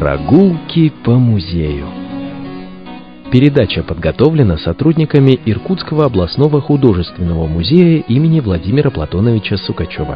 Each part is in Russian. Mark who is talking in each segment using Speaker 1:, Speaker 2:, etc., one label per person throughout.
Speaker 1: Прогулки по музею. Передача подготовлена сотрудниками Иркутского областного художественного музея имени Владимира Платоновича Сукачева.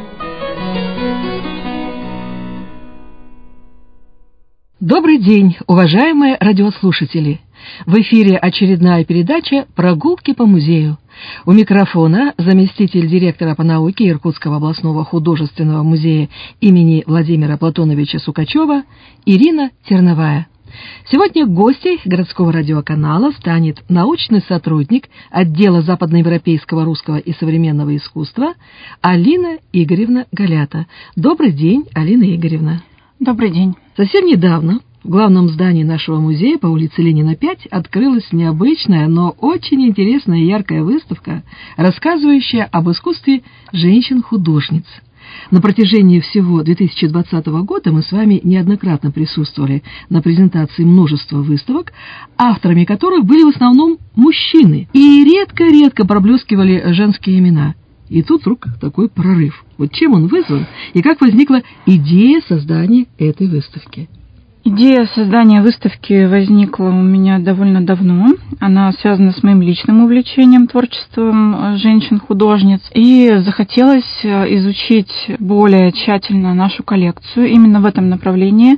Speaker 2: Добрый день, уважаемые радиослушатели! В эфире очередная передача «Прогулки по музею». У микрофона заместитель директора по науке Иркутского областного художественного музея имени Владимира Платоновича Сукачева Ирина Терновая. Сегодня гостьей городского радиоканала станет научный сотрудник отдела западноевропейского, русского и современного искусства Алина Игоревна Галята. Добрый день, Алина Игоревна.
Speaker 3: Добрый день.
Speaker 2: Совсем недавно в главном здании нашего музея по улице Ленина, 5 открылась необычная, но очень интересная и яркая выставка, рассказывающая об искусстве женщин-художниц. На протяжении всего 2020 года мы с вами неоднократно присутствовали на презентации множества выставок, авторами которых были в основном мужчины, и редко-редко проблескивали женские имена. И тут вдруг такой прорыв. Вот чем он вызван и как возникла идея создания этой выставки?
Speaker 3: Идея создания выставки возникла у меня довольно давно. Она связана с моим личным увлечением творчеством женщин-художниц. И захотелось изучить более тщательно нашу коллекцию именно в этом направлении.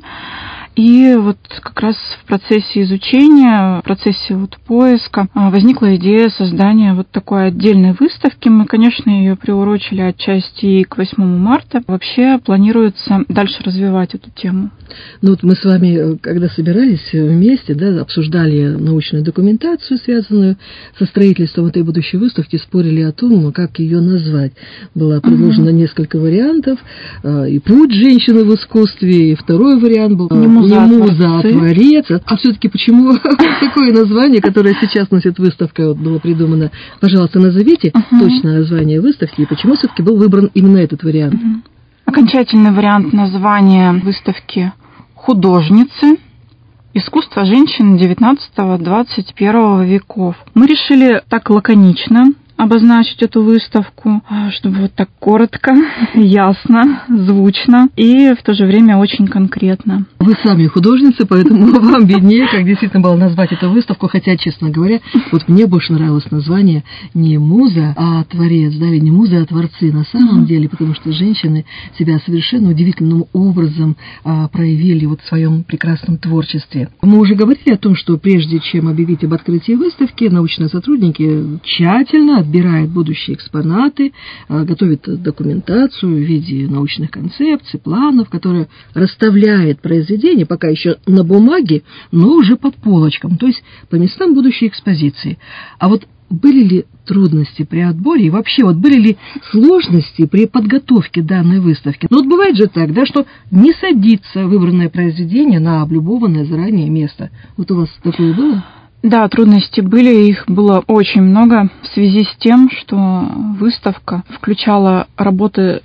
Speaker 3: И вот как раз в процессе изучения, в процессе поиска возникла идея создания вот такой отдельной выставки. Мы, конечно, ее приурочили отчасти и к 8 марта. Вообще планируется дальше развивать эту тему.
Speaker 2: Ну вот мы с вами, когда собирались вместе, обсуждали научную документацию, связанную со строительством этой будущей выставки, спорили о том, как ее назвать. Было предложено несколько вариантов. И «Путь женщины в искусстве», и второй вариант был «Не муза, а творец». А все-таки почему такое название, которое сейчас носит выставка, было придумано? Пожалуйста, назовите точное название выставки, и почему все-таки был выбран именно этот вариант?
Speaker 3: Окончательный вариант названия выставки «Художницы. Искусство женщин XIX-XXI веков». Мы решили так лаконично обозначить эту выставку, чтобы вот так коротко, ясно, звучно и в то же время очень конкретно.
Speaker 2: Вы сами художница, поэтому вам виднее, как действительно было назвать эту выставку, хотя, честно говоря, вот мне больше нравилось название не муза, а творец, или не муза, а творцы на самом деле, потому что женщины себя совершенно удивительным образом проявили в своем прекрасном творчестве. Мы уже говорили о том, что прежде чем объявить об открытии выставки, научные сотрудники тщательно отбирает будущие экспонаты, готовит документацию в виде научных концепций, планов, которые расставляет произведения, пока еще на бумаге, но уже по полочкам, то есть по местам будущей экспозиции. А вот были ли трудности при отборе и вообще были ли сложности при подготовке данной выставки? Ну вот бывает же так, что не садится выбранное произведение на облюбованное заранее место. Вот у вас такое было?
Speaker 3: Да, трудности были, их было очень много в связи с тем, что выставка включала работы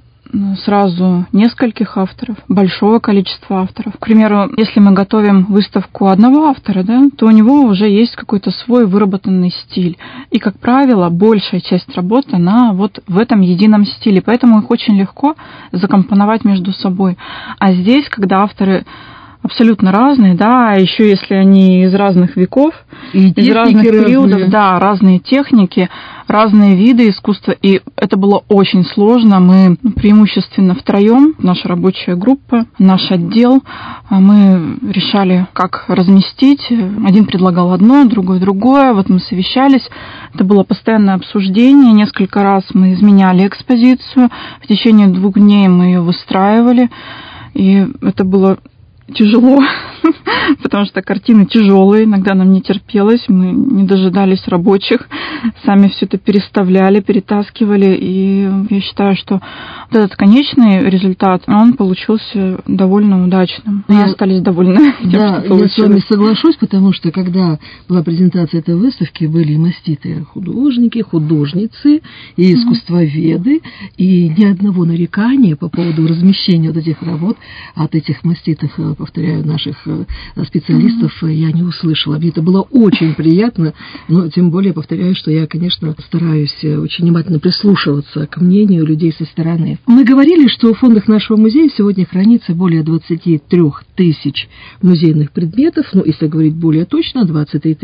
Speaker 3: сразу нескольких авторов, большого количества авторов. К примеру, если мы готовим выставку одного автора, то у него уже есть какой-то свой выработанный стиль. И, как правило, большая часть работы, она вот в этом едином стиле, поэтому их очень легко закомпоновать между собой. А здесь, когда авторы абсолютно разные, а еще если они из разных веков, из разных периодов, разные техники, разные виды искусства, и это было очень сложно. Мы преимущественно втроем, наша рабочая группа, наш отдел, мы решали, как разместить. Один предлагал одно, другой другое, мы совещались. Это было постоянное обсуждение, несколько раз мы изменяли экспозицию, в течение 2 дней мы ее выстраивали, и это было тяжело, потому что картины тяжелые, иногда нам не терпелось, мы не дожидались рабочих, сами все это переставляли, перетаскивали, и я считаю, что вот этот конечный результат, он получился довольно удачным. Мы остались довольны тем, что получилось.
Speaker 2: Я с вами соглашусь, потому что когда была презентация этой выставки, были маститые художники, художницы и искусствоведы, и ни одного нарекания по поводу размещения этих работ от этих маститых, повторяю, наших специалистов я не услышала. Мне это было очень приятно, но тем более, повторяю, что я, конечно, стараюсь очень внимательно прислушиваться к мнению людей со стороны. Мы говорили, что в фондах нашего музея сегодня хранится более 23 тысяч музейных предметов, ну, если говорить более точно, 23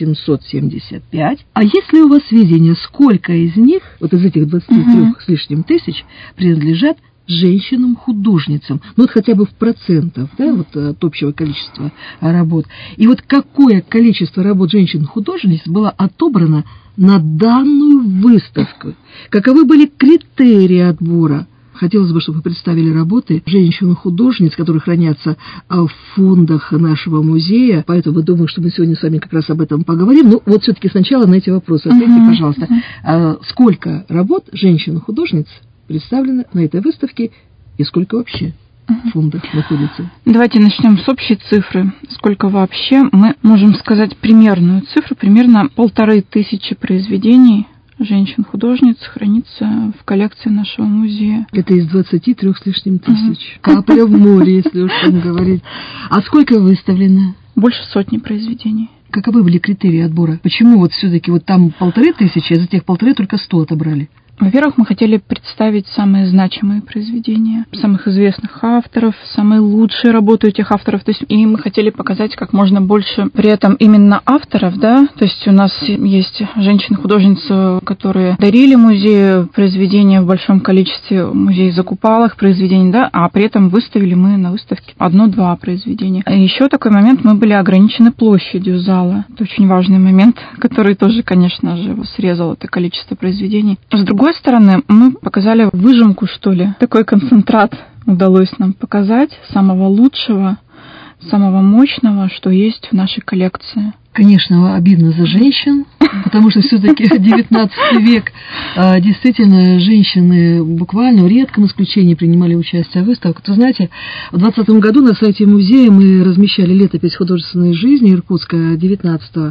Speaker 2: 775. А есть ли у вас видение, сколько из них, вот из этих 23 с лишним тысяч, принадлежат женщинам-художницам, ну вот хотя бы в процентах, да, вот от общего количества работ. И вот какое количество работ женщин-художниц было отобрано на данную выставку? Каковы были критерии отбора? Хотелось бы, чтобы вы представили работы женщин-художниц, которые хранятся в фондах нашего музея, поэтому думаю, что мы сегодня с вами как раз об этом поговорим. Но вот все-таки сначала на эти вопросы ответьте, пожалуйста. Сколько работ женщин-художниц представлено на этой выставке и сколько вообще в фондах находится?
Speaker 3: Давайте начнем с общей цифры. Сколько вообще? Мы можем сказать примерную цифру. Примерно 1500 произведений женщин-художниц хранится в коллекции нашего музея.
Speaker 2: Это из 23 с лишним тысяч. Капля в море, если уж там говорить. А сколько выставлено?
Speaker 3: Больше 100 произведений.
Speaker 2: Каковы были критерии отбора? Почему вот все-таки вот там 1500, а из этих 1500 только 100 отобрали?
Speaker 3: Во-первых, мы хотели представить самые значимые произведения, самых известных авторов, самые лучшие работы этих авторов. То есть, и мы хотели показать как можно больше при этом именно авторов, да. То есть у нас есть женщины-художницы, которые дарили музею произведения в большом количестве, музей закупал их произведения, да, а при этом выставили мы на выставке 1-2 произведения. И еще такой момент, мы были ограничены площадью зала. Это очень важный момент, который тоже, конечно же, срезал это количество произведений. С другой стороны, мы показали выжимку, что ли. Такой концентрат удалось нам показать самого лучшего, самого мощного, что есть в нашей коллекции.
Speaker 2: Конечно, обидно за женщин, потому что все-таки 19 век, действительно, женщины буквально в редком исключении принимали участие в выставках. Вы знаете, в 2020 году на сайте музея мы размещали летопись художественной жизни Иркутска 19-20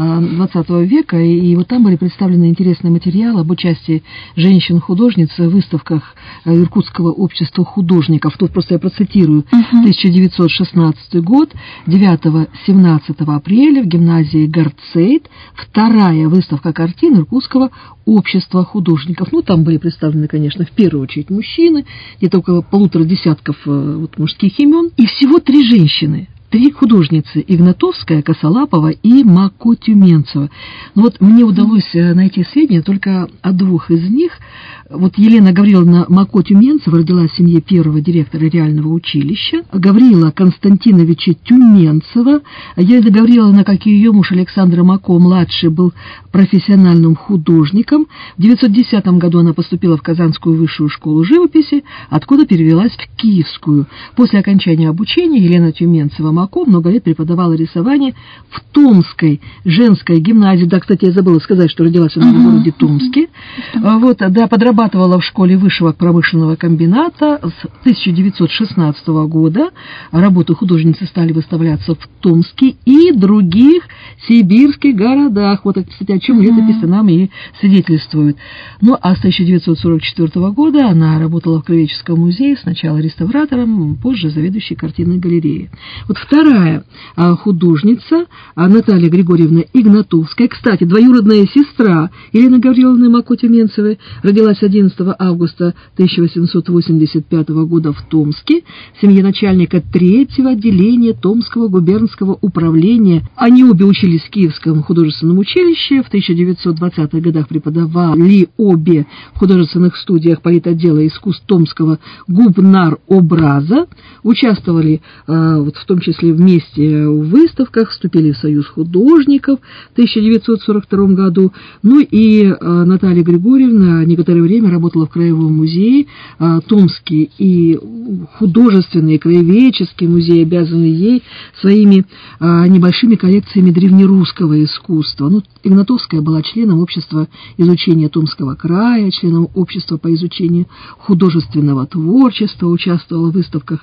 Speaker 2: века, и вот там были представлены интересные материалы об участии женщин-художниц в выставках Иркутского общества художников. Тут просто я процитирую. 1916 год, 9-17 апреля в гимназии Гарцейт, вторая выставка картин Иркутского общества художников. Ну, там были представлены, конечно, в первую очередь мужчины, где-то около 150 десятков вот, мужских имен, и всего 3 женщины. 3 художницы: Игнатовская, Косолапова и Мако Тюменцева. Но вот мне удалось найти сведения только о 2 из них. Вот Елена Гавриловна Мако Тюменцева родилась в семье первого директора реального училища. Гаврила Константиновича Тюменцева. Елена Гавриловна, как и ее муж Александр Мако-младший, был профессиональным художником. В 1910 году она поступила в Казанскую высшую школу живописи, откуда перевелась в Киевскую. После окончания обучения Елена Тюменцева-Мако много лет преподавала рисование в Томской женской гимназии. Да, кстати, я забыла сказать, что родилась она в городе Томске. Вот, да, подрабатывала в школе вышивок промышленного комбината с 1916 года. Работы художницы стали выставляться в Томске и других сибирских городах. Вот, кстати, о чем летопись нам и свидетельствует. Ну, а с 1944 года она работала в Краеведческом музее, сначала реставратором, позже заведующей картинной галереей. Вот вторая художница Наталья Григорьевна Игнатовская, кстати, двоюродная сестра Елены Гавриловны Мако Тюменцевой, родилась 11 августа 1885 года в Томске, в семье начальника 3-го отделения Томского губернского управления. Они обе учились в Киевском художественном училище, в 1920-х годах преподавали обе в художественных студиях политотдела искусств Томского губнар-образа, участвовали вот, в том числе вместе в выставках, вступили в Союз художников в 1942 году. Ну и Наталья Григорьевна некоторое время работала в Краевом музее. Томский и художественный, и краеведческий музей обязаны ей своими небольшими коллекциями древнерусского искусства. Ну, Игнатовская была членом общества изучения Томского края, членом общества по изучению художественного творчества, участвовала в выставках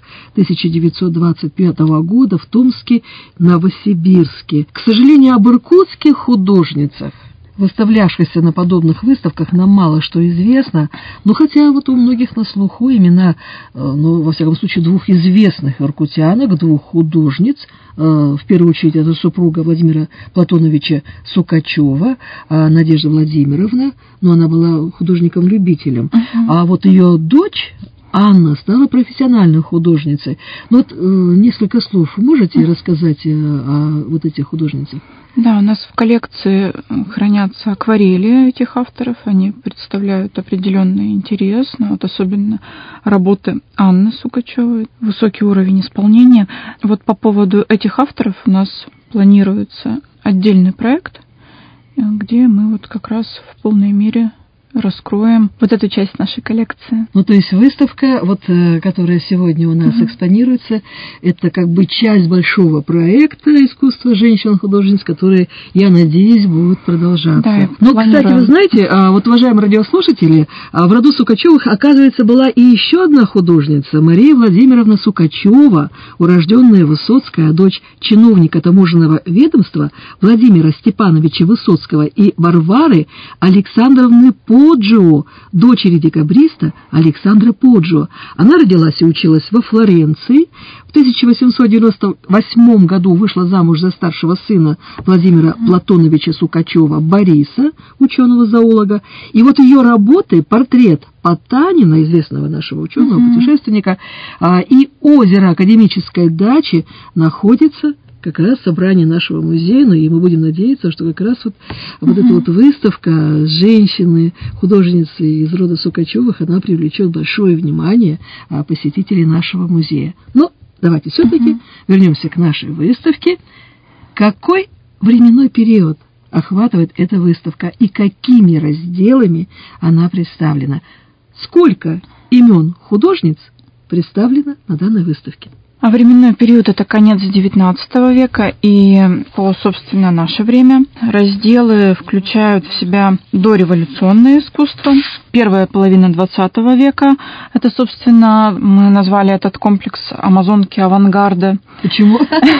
Speaker 2: 1925 года в Томске, Новосибирске. К сожалению, об иркутских художницах выставлявшихся на подобных выставках, нам мало что известно, но хотя вот у многих на слуху имена, ну, во всяком случае, двух известных иркутянок, двух художниц, в первую очередь это супруга Владимира Платоновича Сукачева, Надежда Владимировна, но она была художником-любителем, а вот ее дочь Анна стала профессиональной художницей. Ну вот несколько слов можете рассказать о вот этих художницах?
Speaker 3: Да, у нас в коллекции хранятся акварели этих авторов, они представляют определенный интерес, но вот особенно работы Анны Сукачевой, высокий уровень исполнения. Вот по поводу этих авторов у нас планируется отдельный проект, где мы вот как раз в полной мере раскроем вот эту часть нашей коллекции.
Speaker 2: Ну, то есть выставка, вот, которая сегодня у нас экспонируется, это как бы часть большого проекта искусства женщин-художниц, которые, я надеюсь, будут продолжаться.
Speaker 3: Да,
Speaker 2: но, кстати, вы знаете, вот, уважаемые радиослушатели, в роду Сукачевых, оказывается, была и еще одна художница, Мария Владимировна Сукачева, урожденная Высоцкая, дочь чиновника таможенного ведомства Владимира Степановича Высоцкого и Варвары Александровны Поджио, дочери декабриста Александра Поджио. Она родилась и училась во Флоренции. В 1898 году вышла замуж за старшего сына Владимира Платоновича Сукачева Бориса, ученого-зоолога. И вот ее работы, портрет Потанина, известного нашего ученого-путешественника, и озеро академической дачи находится как раз собрание нашего музея, ну и мы будем надеяться, что как раз вот эта вот выставка женщины, художницы из рода Сукачевых, она привлечет большое внимание посетителей нашего музея. Но давайте все-таки вернемся к нашей выставке. Какой временной период охватывает эта выставка и какими разделами она представлена? Сколько имен художниц представлено на данной выставке?
Speaker 3: А временной период – это конец XIX века, и по, собственно, наше время разделы включают в себя дореволюционное искусство, первая половина XX века. Это, собственно, мы назвали этот комплекс «Амазонки авангарда».
Speaker 2: Почему?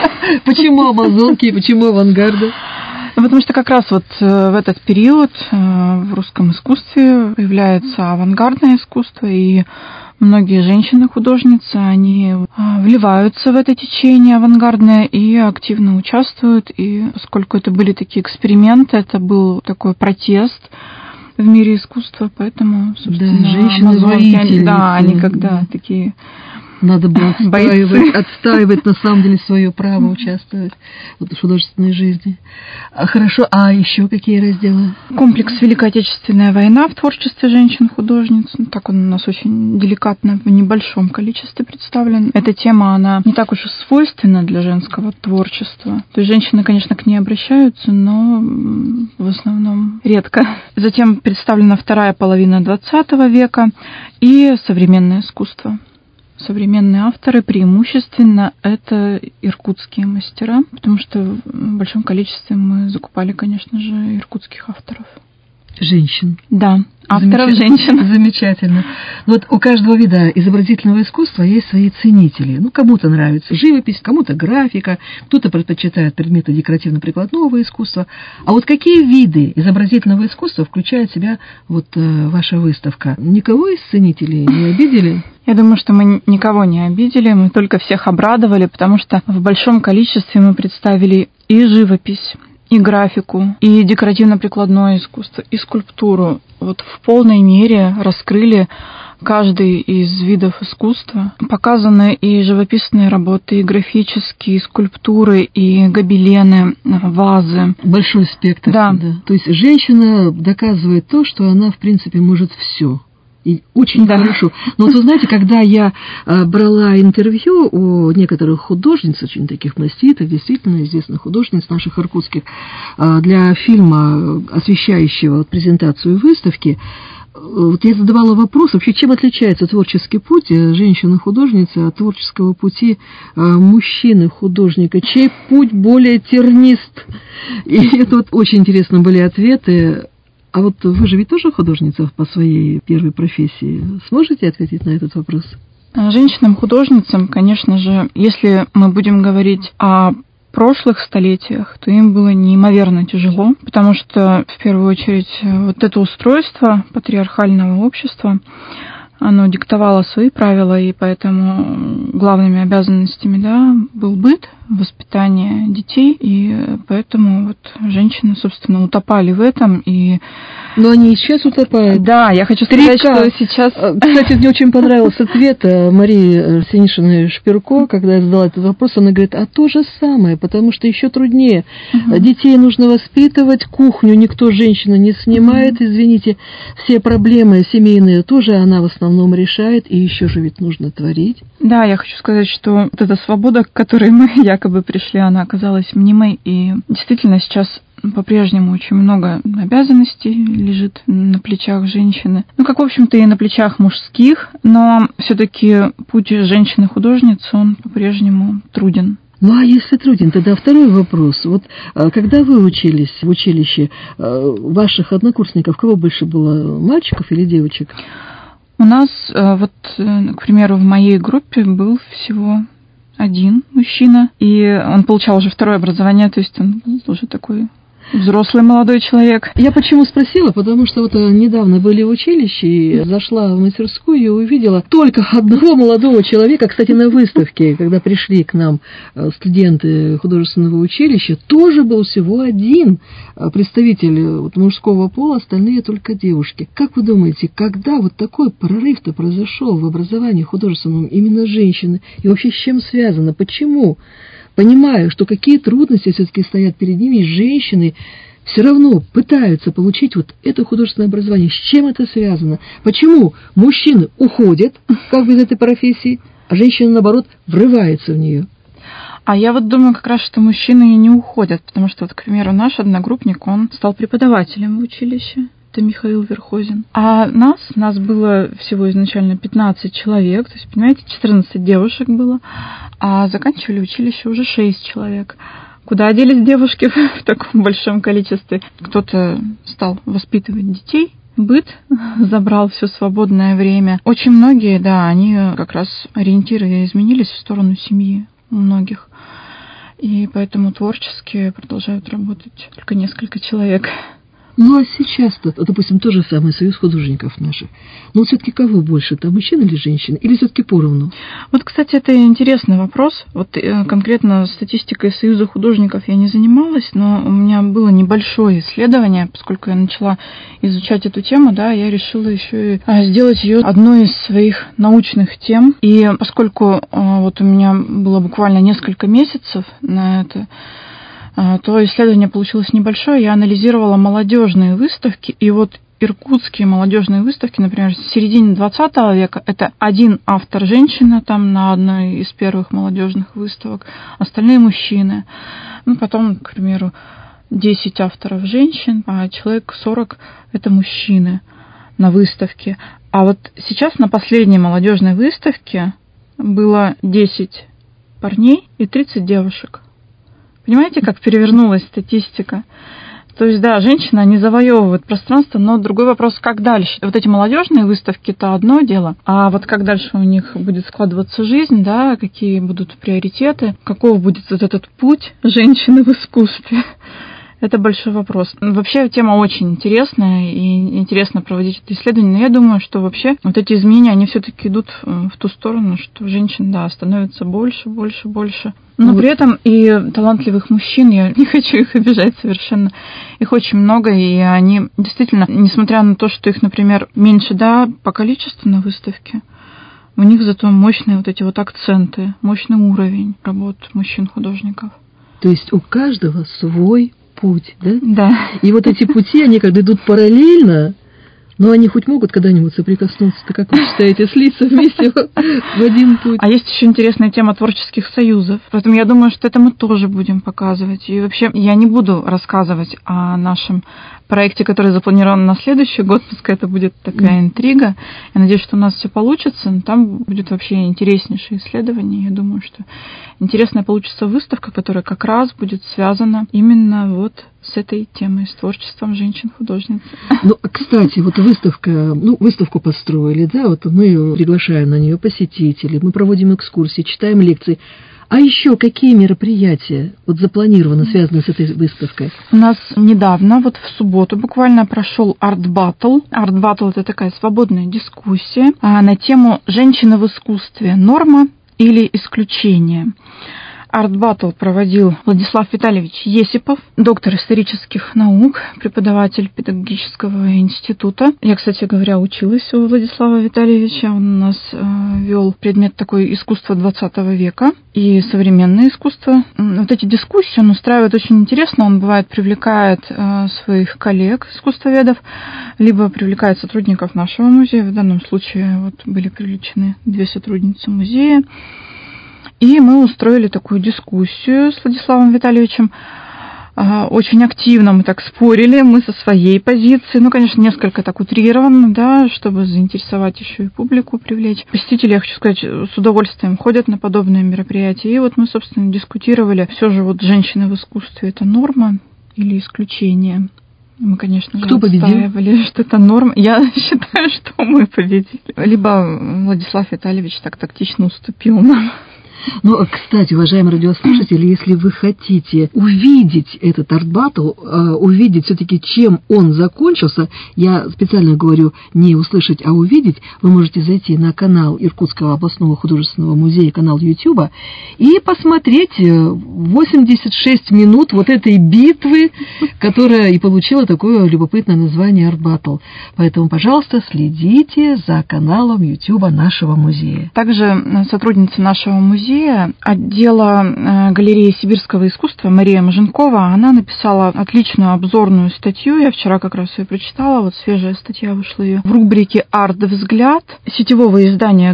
Speaker 2: Почему амазонки и почему авангарда?
Speaker 3: Потому что как раз вот в этот период в русском искусстве появляется авангардное искусство, и многие женщины-художницы, они вливаются в это течение авангардное и активно участвуют. И поскольку это были такие эксперименты, это был такой протест в мире искусства, поэтому, собственно,
Speaker 2: да, женщины-воительницы.
Speaker 3: Да, они когда такие...
Speaker 2: Надо было отстаивать на самом деле свое право участвовать в художественной жизни. Хорошо, а еще какие разделы?
Speaker 3: Комплекс «Великая Отечественная война» в творчестве женщин-художниц. Так он у нас очень деликатно в небольшом количестве представлен. Эта тема, она не так уж и свойственна для женского творчества. То есть женщины, конечно, к ней обращаются, но в основном редко. Затем представлена вторая половина XX века и современное искусство. Современные авторы преимущественно это иркутские мастера, потому что в большом количестве мы закупали, конечно же, иркутских авторов.
Speaker 2: Женщин.
Speaker 3: Да, авторов женщин.
Speaker 2: Замечательно. Вот у каждого вида изобразительного искусства есть свои ценители. Ну, кому-то нравится живопись, кому-то графика, кто-то предпочитает предметы декоративно-прикладного искусства. А вот какие виды изобразительного искусства включает в себя вот ваша выставка? Никого из ценителей не обидели?
Speaker 3: Я думаю, что мы никого не обидели, мы только всех обрадовали, потому что в большом количестве мы представили и живопись, и графику, и декоративно-прикладное искусство, и скульптуру. Вот в полной мере раскрыли каждый из видов искусства. Показаны и живописные работы, и графические, и скульптуры, и гобелены, вазы.
Speaker 2: Большой спектр.
Speaker 3: Да.
Speaker 2: То есть женщина доказывает то, что она, в принципе, может все. И очень хорошо. Но вот вы знаете, когда я брала интервью у некоторых художниц, очень таких маститых, действительно известных художниц наших иркутских, для фильма, освещающего презентацию выставки, вот я задавала вопрос, вообще, чем отличается творческий путь женщины-художницы от творческого пути мужчины-художника, чей путь более тернист. И это вот очень интересно были ответы. А вот вы же ведь тоже художница по своей первой профессии. Сможете ответить на этот вопрос?
Speaker 3: Женщинам-художницам, конечно же, если мы будем говорить о прошлых столетиях, то им было неимоверно тяжело, потому что, в первую очередь, вот это устройство патриархального общества, оно диктовало свои правила, и поэтому главными обязанностями, да, был быт, воспитание детей, и поэтому вот женщины, собственно, утопали в этом.
Speaker 2: Но они и сейчас утопают.
Speaker 3: Да, я хочу сказать, что сейчас...
Speaker 2: Кстати, мне очень понравился ответ Марии Синишиной Шпирко, когда я задала этот вопрос, она говорит, а то же самое, потому что еще труднее. Детей нужно воспитывать, кухню никто, женщина, не снимает, извините, все проблемы семейные тоже она в основном решает, и еще же ведь нужно творить.
Speaker 3: Да, я хочу сказать, что вот эта свобода, к которой мы якобы пришли, она оказалась мнимой, и действительно сейчас по-прежнему очень много обязанностей лежит на плечах женщины. Ну, как, в общем-то, и на плечах мужских, но все-таки путь женщины-художницы, он по-прежнему труден.
Speaker 2: Ну, а если труден, тогда второй вопрос. Вот когда вы учились в училище, ваших однокурсников, кого больше было, мальчиков или девочек?
Speaker 3: У нас, вот, к примеру, в моей группе был всего один мужчина, и он получал уже второе образование, то есть он был уже такой взрослый молодой человек.
Speaker 2: Я почему спросила? Потому что вот недавно были в училище, и зашла в мастерскую и увидела только одного молодого человека, кстати, на выставке, когда пришли к нам студенты художественного училища, тоже был всего один представитель вот мужского пола, остальные только девушки. Как вы думаете, когда вот такой прорыв-то произошел в образовании художественном именно женщины? И вообще с чем связано? Почему? Понимаю, что какие трудности все-таки стоят перед ними, женщины все равно пытаются получить вот это художественное образование. С чем это связано? Почему мужчины уходят как бы из этой профессии, а женщина, наоборот, врывается в нее?
Speaker 3: А я вот думаю как раз, что мужчины и не уходят, потому что, вот, к примеру, наш одногруппник, он стал преподавателем в училище. Это Михаил Верхозин. А нас было всего изначально 15 человек, то есть, понимаете, 14 девушек было, а заканчивали училище уже 6 человек. Куда делись девушки в таком большом количестве? Кто-то стал воспитывать детей, быт забрал все свободное время. Очень многие, да, они как раз ориентиры изменились в сторону семьи у многих. И поэтому творчески продолжают работать только несколько человек.
Speaker 2: Ну, а сейчас-то, допустим, тот же самый союз художников наших. Но все-таки кого больше, там мужчин или женщин? Или все-таки поровну?
Speaker 3: Вот, кстати, это интересный вопрос. Вот конкретно статистикой союза художников я не занималась, но у меня было небольшое исследование, поскольку я начала изучать эту тему, да, я решила еще и сделать ее одной из своих научных тем. И поскольку вот у меня было буквально несколько месяцев на это, то исследование получилось небольшое. Я анализировала молодежные выставки, и вот иркутские молодежные выставки, например, в середине 20 века, это один автор женщина там на одной из первых молодежных выставок, остальные мужчины. Ну, потом, к примеру, 10 авторов женщин, а человек 40 это мужчины на выставке. А вот сейчас на последней молодежной выставке было 10 парней и 30 девушек. Понимаете, как перевернулась статистика? То есть, да, женщины, они завоевывают пространство, но другой вопрос, как дальше? Вот эти молодежные выставки, это одно дело, а вот как дальше у них будет складываться жизнь, да, какие будут приоритеты, каков будет вот этот путь женщины в искусстве? Это большой вопрос. Вообще тема очень интересная, и интересно проводить это исследование, но я думаю, что вообще вот эти изменения, они все-таки идут в ту сторону, что женщин, да, становится больше. Но при этом и талантливых мужчин, я не хочу их обижать совершенно, их очень много, и они действительно, несмотря на то, что их, например, меньше, да, по количеству на выставке, у них зато мощные вот эти вот акценты, мощный уровень работ мужчин-художников.
Speaker 2: То есть у каждого свой путь, да?
Speaker 3: Да.
Speaker 2: И вот эти пути, они когда идут параллельно, но они хоть могут когда-нибудь соприкоснуться-то, как вы считаете, слиться вместе в один путь?
Speaker 3: А есть еще интересная тема творческих союзов. Поэтому я думаю, что это мы тоже будем показывать. И вообще я не буду рассказывать о нашем проекте, который запланирован на следующий год. Пускай это будет такая интрига. Я надеюсь, что у нас все получится. Но там будет вообще интереснейшее исследование. Я думаю, что интересная получится выставка, которая как раз будет связана именно вот с этой темой, с творчеством женщин-художниц.
Speaker 2: Ну, кстати, вот выставку построили, да, вот мы приглашаем на нее посетителей, мы проводим экскурсии, читаем лекции. А еще какие мероприятия вот запланированы, связанные с этой выставкой?
Speaker 3: У нас недавно, вот в субботу буквально, прошел арт-баттл. Арт-баттл — это такая свободная дискуссия на тему «Женщина в искусстве. Норма или исключение?». Арт-баттл проводил Владислав Витальевич Есипов, доктор исторических наук, преподаватель педагогического института. Я, кстати говоря, училась у Владислава Витальевича. Он у нас вел предмет такой «Искусство 20 века» и современное искусство. Вот эти дискуссии он устраивает очень интересно. Он, бывает, привлекает своих коллег, искусствоведов, либо привлекает сотрудников нашего музея. В данном случае вот были привлечены 2 сотрудницы музея. И мы устроили такую дискуссию с Владиславом Витальевичем. Очень активно мы так спорили, мы со своей позиции, ну, конечно, несколько так утрированно, да, чтобы заинтересовать еще и публику, привлечь. Посетители, я хочу сказать, с удовольствием ходят на подобные мероприятия. И вот мы, собственно, дискутировали, все же вот женщины в искусстве — это норма или исключение? Мы, конечно же, отстаивали, что это норма. Я считаю, что мы победили. Либо Владислав Витальевич так тактично уступил нам.
Speaker 2: Ну, кстати, уважаемые радиослушатели, если вы хотите увидеть этот арт-баттл, увидеть все-таки, чем он закончился, я специально говорю не услышать, а увидеть, вы можете зайти на канал Иркутского областного художественного музея, канал YouTube, и посмотреть 86 минут вот этой битвы, которая и получила такое любопытное название арт-баттл. Поэтому, пожалуйста, следите за каналом YouTube нашего музея.
Speaker 3: Также сотрудница нашего музея, отдела галереи сибирского искусства Мария Маженкова, она написала отличную обзорную статью. Я вчера как раз ее прочитала. Вот свежая статья вышла ее в рубрике «Арт-взгляд» сетевого издания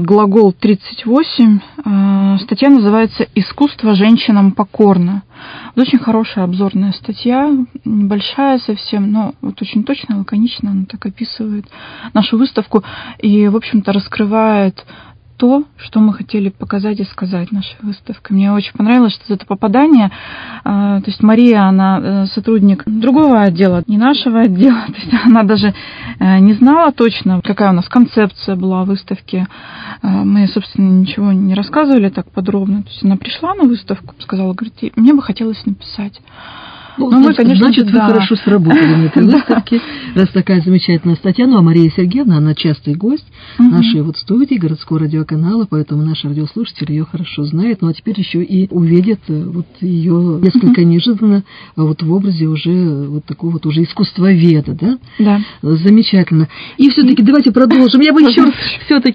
Speaker 3: «Глагол-38». Статья называется «Искусство женщинам покорно». Вот очень хорошая обзорная статья, небольшая совсем, но вот очень точно, лаконично она так описывает нашу выставку и, в общем-то, раскрывает то, что мы хотели показать и сказать нашей выставкой. Мне очень понравилось, что это попадание. То есть Мария, она сотрудник другого отдела, не нашего отдела. То есть она даже не знала точно, какая у нас концепция была выставки. Мы, собственно, ничего не рассказывали так подробно. То есть она пришла на выставку, сказала, говорит, мне бы хотелось написать.
Speaker 2: Ну, мы, конечно, значит, вы хорошо сработали на этой выставке, раз такая замечательная статья. Ну, а Мария Сергеевна, она частый гость нашей вот студии, городского радиоканала, поэтому наши радиослушатели ее хорошо знают. Ну, а теперь еще и увидят вот ее несколько неожиданно вот в образе уже вот такого вот уже искусствоведа, да?
Speaker 3: Да.
Speaker 2: Замечательно. И все-таки давайте продолжим. Я бы еще раз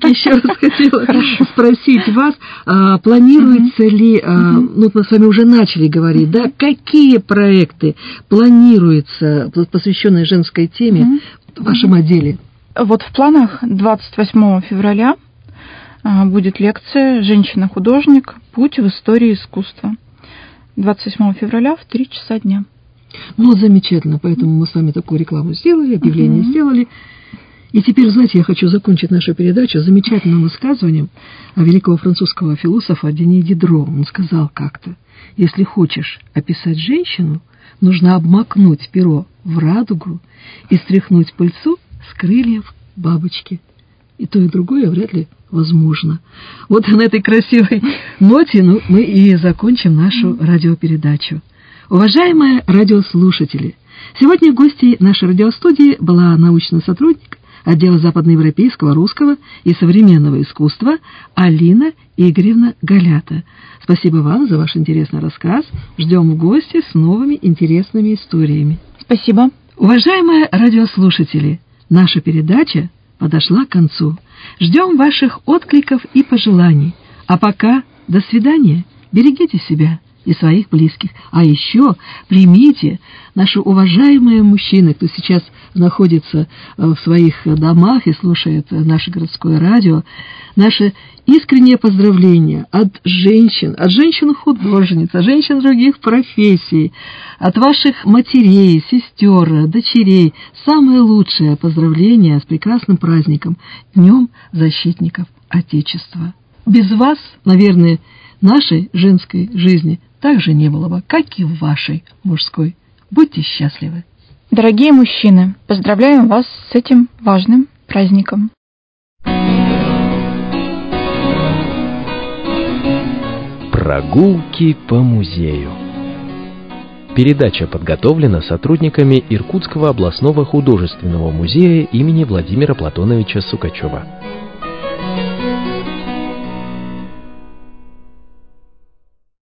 Speaker 2: хотела спросить вас, планируется ли, ну, мы с вами уже начали говорить, да, какие проекты планируется, посвященные женской теме в вашем отделе?
Speaker 3: Вот в планах 28 февраля будет лекция «Женщина-художник. Путь в истории искусства». 28 февраля в 3 часа дня.
Speaker 2: Ну, замечательно. Поэтому мы с вами такую рекламу сделали, объявление сделали. И теперь, знаете, я хочу закончить нашу передачу замечательным высказыванием великого французского философа Дени Дидро. Он сказал как-то: если хочешь описать женщину, нужно обмакнуть перо в радугу и стряхнуть пыльцу с крыльев бабочки. И то, и другое вряд ли возможно. Вот на этой красивой ноте мы и закончим нашу радиопередачу. Уважаемые радиослушатели, сегодня гостьей нашей радиостудии была научный сотрудник отдела западноевропейского, русского и современного искусства Алина Игоревна Галята. Спасибо вам за ваш интересный рассказ. Ждем в гости с новыми интересными историями.
Speaker 3: Спасибо.
Speaker 2: Уважаемые радиослушатели, наша передача подошла к концу. Ждем ваших откликов и пожеланий. А пока до свидания. Берегите себя и своих близких. А еще примите наши уважаемые мужчины, кто сейчас находится в своих домах и слушает наше городское радио, наши искренние поздравления от женщин-художниц, от женщин других профессий, от ваших матерей, сестер, дочерей. Самые лучшие поздравления с прекрасным праздником, Днем защитников Отечества. Без вас, наверное, нашей женской жизни также не было бы, как и в вашей мужской. Будьте счастливы.
Speaker 3: Дорогие мужчины, поздравляем вас с этим важным праздником.
Speaker 1: Прогулки по музею. Передача подготовлена сотрудниками Иркутского областного художественного музея имени Владимира Платоновича Сукачева.